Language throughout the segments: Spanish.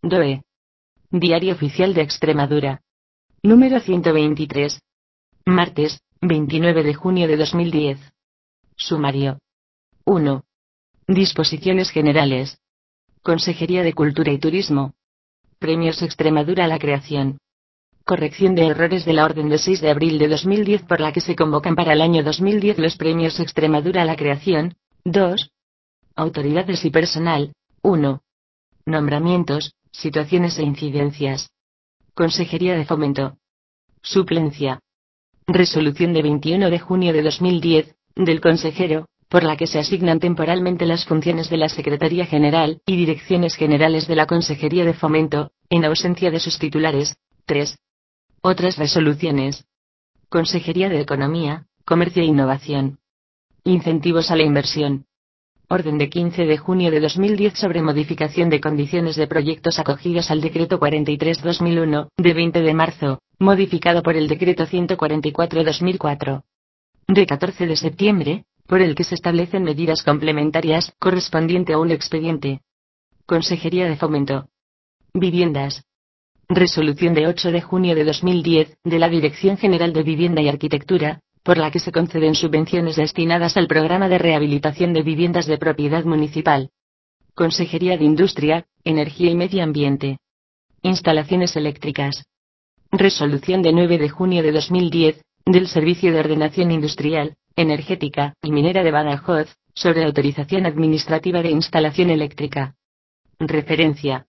DOE. Diario Oficial de Extremadura. Número 123. Martes, 29 de junio de 2010. Sumario. 1. Disposiciones generales. Consejería de Cultura y Turismo. Premios Extremadura a la creación. Corrección de errores de la orden de 6 de abril de 2010 por la que se convocan para el año 2010 los Premios Extremadura a la creación. 2. Autoridades y personal. 1. Nombramientos, situaciones e incidencias. Consejería de Fomento. Suplencia. Resolución de 21 de junio de 2010, del consejero, por la que se asignan temporalmente las funciones de la Secretaría General y Direcciones Generales de la Consejería de Fomento, en ausencia de sus titulares. 3. Otras resoluciones. Consejería de Economía, Comercio e Innovación. Incentivos a la inversión. Orden de 15 de junio de 2010 sobre modificación de condiciones de proyectos acogidos al Decreto 43/2001, de 20 de marzo, modificado por el Decreto 144/2004. De 14 de septiembre, por el que se establecen medidas complementarias, correspondiente a un expediente. Consejería de Fomento. Viviendas. Resolución de 8 de junio de 2010, de la Dirección General de Vivienda y Arquitectura, por la que se conceden subvenciones destinadas al programa de rehabilitación de viviendas de propiedad municipal. Consejería de Industria, Energía y Medio Ambiente. Instalaciones eléctricas. Resolución de 9 de junio de 2010, del Servicio de Ordenación Industrial, Energética y Minera de Badajoz, sobre autorización administrativa de instalación eléctrica. Referencia.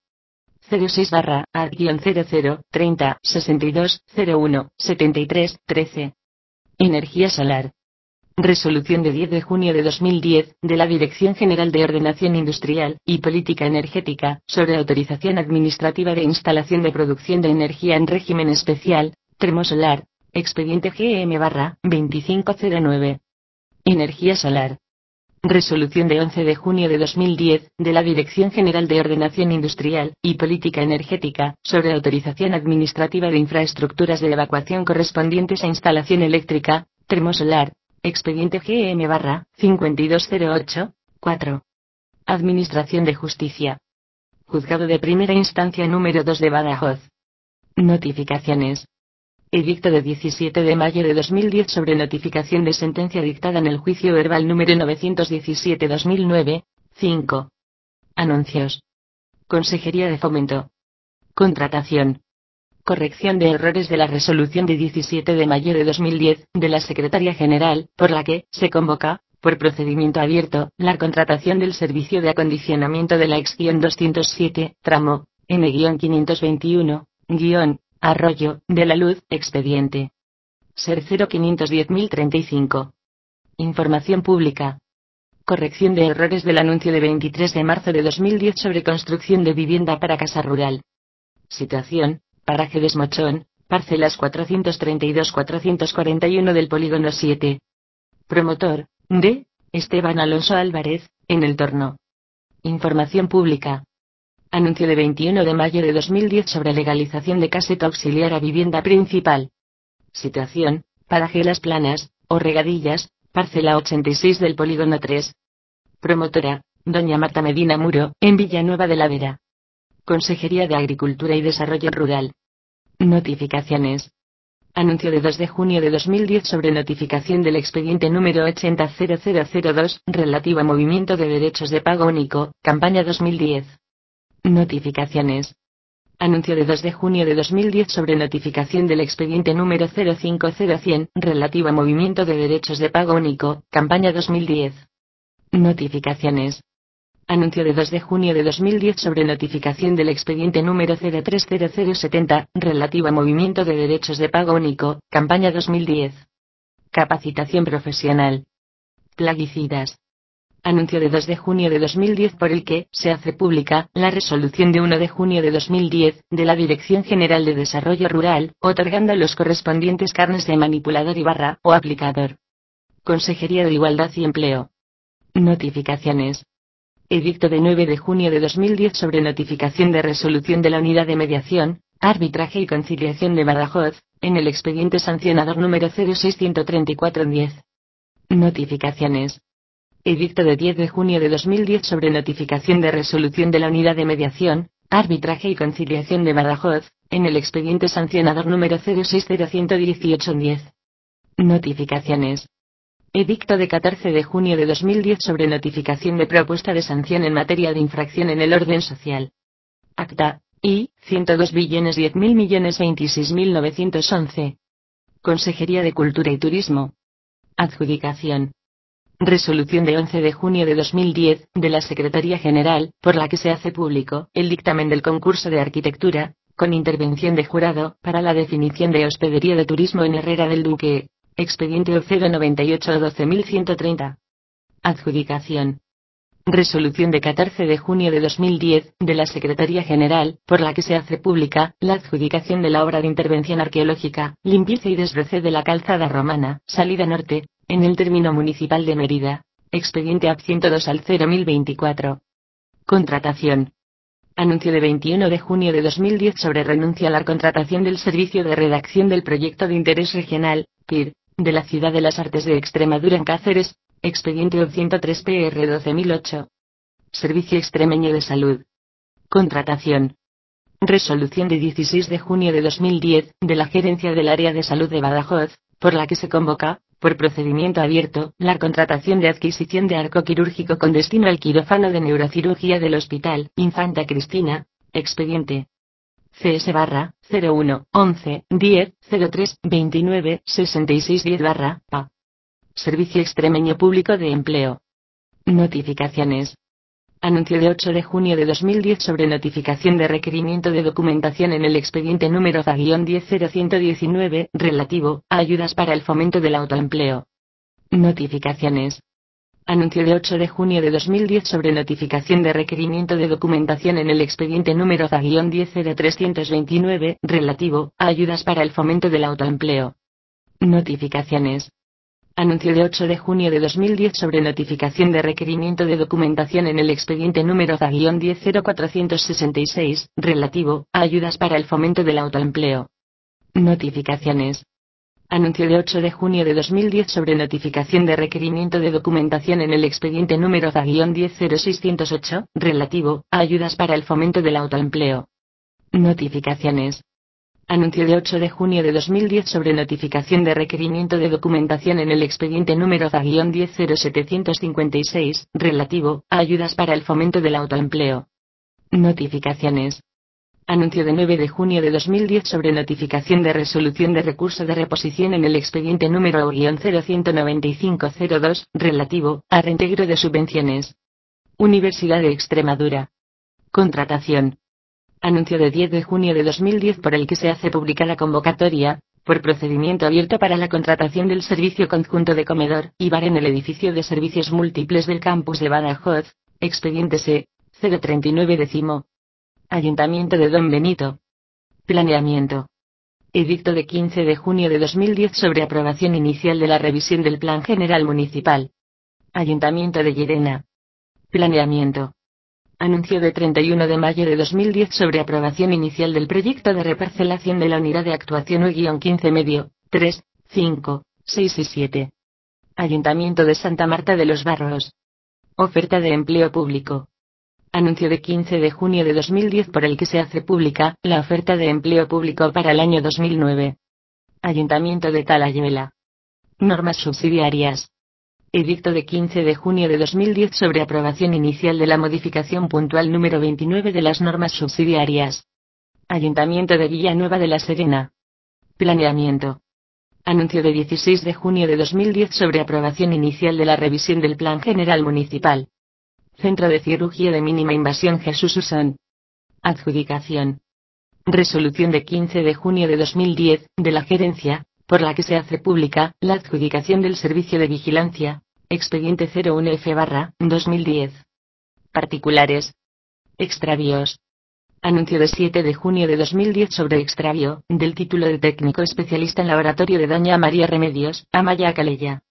06/00-30-62-01-73-13. Energía solar. Resolución de 10 de junio de 2010, de la Dirección General de Ordenación Industrial y Política Energética, sobre autorización administrativa de instalación de producción de energía en régimen especial, termosolar, expediente GM/2509. Energía solar. Resolución de 11 de junio de 2010, de la Dirección General de Ordenación Industrial y Política Energética, sobre autorización administrativa de infraestructuras de evacuación correspondientes a instalación eléctrica, termosolar, expediente GM/5208-4. Administración de Justicia. Juzgado de Primera Instancia número 2 de Badajoz. Notificaciones. Edicto de 17 de mayo de 2010 sobre notificación de sentencia dictada en el juicio verbal número 917/2009, 5. Anuncios. Consejería de Fomento. Contratación. Corrección de errores de la resolución de 17 de mayo de 2010, de la Secretaría General, por la que se convoca, por procedimiento abierto, la contratación del servicio de acondicionamiento de la ex-207, tramo, N-521, Arroyo de la Luz, expediente. SER 0510.035. Información pública. Corrección de errores del anuncio de 23 de marzo de 2010 sobre construcción de vivienda para casa rural. Situación: paraje Desmochón, parcelas 432-441 del polígono 7. Promotor: D. Esteban Alonso Álvarez, en El Torno. Información pública. Anuncio de 21 de mayo de 2010 sobre legalización de caseta auxiliar a vivienda principal. Situación: paraje Las Planas, o Regadillas, parcela 86 del polígono 3. Promotora: doña Marta Medina Muro, en Villanueva de la Vera. Consejería de Agricultura y Desarrollo Rural. Notificaciones. Anuncio de 2 de junio de 2010 sobre notificación del expediente número 800002, relativo a movimiento de derechos de pago único, campaña 2010. Notificaciones. Anuncio de 2 de junio de 2010 sobre notificación del expediente número 050100, relativo a movimiento de derechos de pago único, campaña 2010. Notificaciones. Anuncio de 2 de junio de 2010 sobre notificación del expediente número 030070, relativo a movimiento de derechos de pago único, campaña 2010. Capacitación profesional. Plaguicidas. Anuncio de 2 de junio de 2010 por el que se hace pública la resolución de 1 de junio de 2010 de la Dirección General de Desarrollo Rural, otorgando los correspondientes carnes de manipulador y barra o aplicador. Consejería de Igualdad y Empleo. Notificaciones. Edicto de 9 de junio de 2010 sobre notificación de resolución de la Unidad de Mediación, Arbitraje y Conciliación de Badajoz, en el expediente sancionador número 06134-10. Notificaciones. Edicto de 10 de junio de 2010 sobre notificación de resolución de la Unidad de Mediación, Arbitraje y Conciliación de Badajoz, en el expediente sancionador número 0601118-10. Notificaciones. Edicto de 14 de junio de 2010 sobre notificación de propuesta de sanción en materia de infracción en el orden social. Acta, I, 102.1010.026.911. Consejería de Cultura y Turismo. Adjudicación. Resolución de 11 de junio de 2010, de la Secretaría General, por la que se hace público el dictamen del concurso de arquitectura, con intervención de jurado, para la definición de hospedería de turismo en Herrera del Duque. Expediente O 098-12130. Adjudicación. Resolución de 14 de junio de 2010, de la Secretaría General, por la que se hace pública la adjudicación de la obra de intervención arqueológica, limpieza y desbroce de la calzada romana, salida norte, en el término municipal de Mérida. Expediente AP 102 al 01024. Contratación. Anuncio de 21 de junio de 2010 sobre renuncia a la contratación del servicio de redacción del proyecto de interés regional, PIR, de la Ciudad de las Artes de Extremadura en Cáceres. Expediente OB 103 PR 12008. Servicio Extremeño de Salud. Contratación. Resolución de 16 de junio de 2010, de la Gerencia del Área de Salud de Badajoz, por la que se convoca, por procedimiento abierto, la contratación de adquisición de arco quirúrgico con destino al quirófano de neurocirugía del Hospital Infanta Cristina. Expediente CS/01-11-10-03-29-6610/PA. Servicio Extremeño Público de Empleo. Notificaciones. Anuncio de 8 de junio de 2010 sobre notificación de requerimiento de documentación en el expediente número ZA-10119, relativo a ayudas para el fomento del autoempleo. Notificaciones. Anuncio de 8 de junio de 2010 sobre notificación de requerimiento de documentación en el expediente número ZA-10329, relativo a ayudas para el fomento del autoempleo. Notificaciones. Anuncio de 8 de junio de 2010 sobre notificación de requerimiento de documentación en el expediente número ZA-10466, relativo a ayudas para el fomento del autoempleo. Notificaciones. Anuncio de 8 de junio de 2010 sobre notificación de requerimiento de documentación en el expediente número ZA-1006608, relativo a ayudas para el fomento del autoempleo. Notificaciones. Anuncio de 8 de junio de 2010 sobre notificación de requerimiento de documentación en el expediente número ZA-1000756, relativo a ayudas para el fomento del autoempleo. Notificaciones. Anuncio de 9 de junio de 2010 sobre notificación de resolución de recurso de reposición en el expediente número O-019502, relativo a reintegro de subvenciones. Universidad de Extremadura. Contratación. Anuncio de 10 de junio de 2010 por el que se hace pública la convocatoria, por procedimiento abierto para la contratación del servicio conjunto de comedor y bar en el edificio de servicios múltiples del campus de Badajoz. Expediente C. 039 décimo. Ayuntamiento de Don Benito. Planeamiento. Edicto de 15 de junio de 2010 sobre aprobación inicial de la revisión del Plan General Municipal. Ayuntamiento de Llerena. Planeamiento. Anuncio de 31 de mayo de 2010 sobre aprobación inicial del proyecto de reparcelación de la unidad de actuación U-15 medio, 3, 5, 6 y 7. Ayuntamiento de Santa Marta de los Barros. Oferta de empleo público. Anuncio de 15 de junio de 2010 por el que se hace pública la oferta de empleo público para el año 2009. Ayuntamiento de Talayuela. Normas subsidiarias. Edicto de 15 de junio de 2010 sobre aprobación inicial de la modificación puntual número 29 de las normas subsidiarias. Ayuntamiento de Villanueva de la Serena. Planeamiento. Anuncio de 16 de junio de 2010 sobre aprobación inicial de la revisión del Plan General Municipal. Centro de Cirugía de Mínima Invasión Jesús Usón. Adjudicación. Resolución de 15 de junio de 2010, de la Gerencia, por la que se hace pública la adjudicación del servicio de vigilancia. Expediente 01F/2010. Particulares. Extravíos. Anuncio de 7 de junio de 2010 sobre extravío del título de técnico especialista en laboratorio de doña María Remedios Amaya Calella.